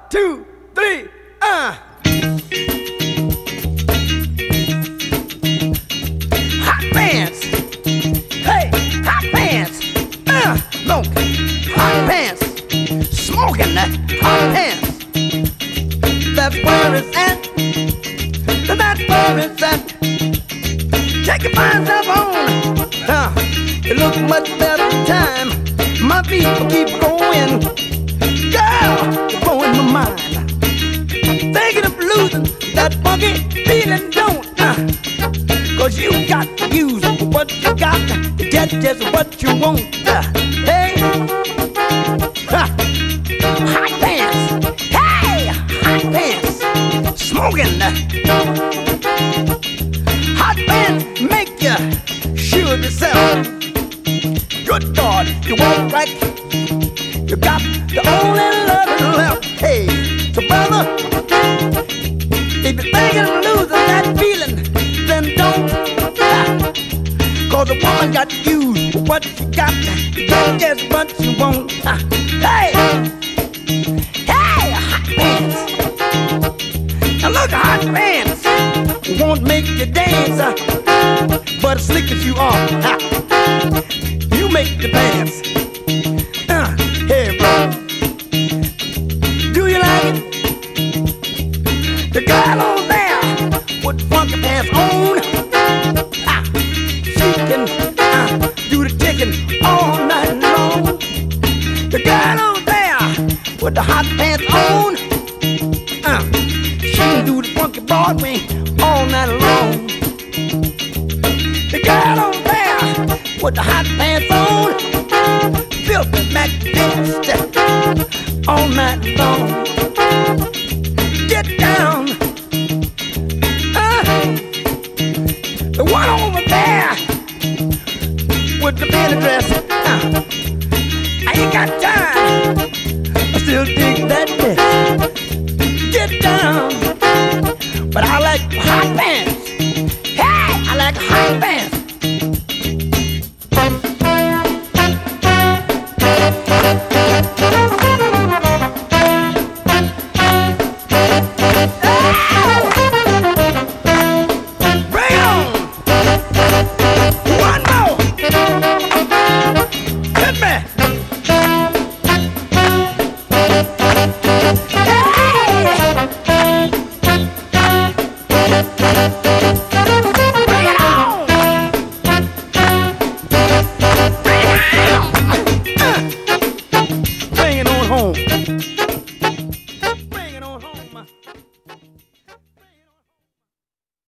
2, 3, Hot pants. Hey, hot pants. No, hot pants. Smoking that hot pants. That's where it's at. That's where it's at. Take your fine stuff on. It looks much better time. My feet will keep going. Girl, you're blowing my mind. Thinking of losing that funky feeling, don't. Cause you got to use what you got to get just what you want. Hey, hot pants. Hey, hot pants. Smoking. Hot pants make you sure yourself. Good God, you walk right. You got the only love left. Hey, so brother, if you're thinking of losing that feeling, then don't. Cause a woman got to use what she got to get just what you want. Hey, hey, hot pants. Now look, hot pants won't make you dance, but as slick as you are, you make the pants. Hey, bro, do you like it? The girl on there with funky pants on, she can do the ticking all night long. The girl on there with the hot pants on, she can do the funky Broadway all night long. The girl on there with the hot pants on, filthy magnificent all night long. Get down. The one over there with the mini dress, I ain't got time. I still dig that dress. Get down. But I like hot pants. Hey, I like hot pants. Bring it on home.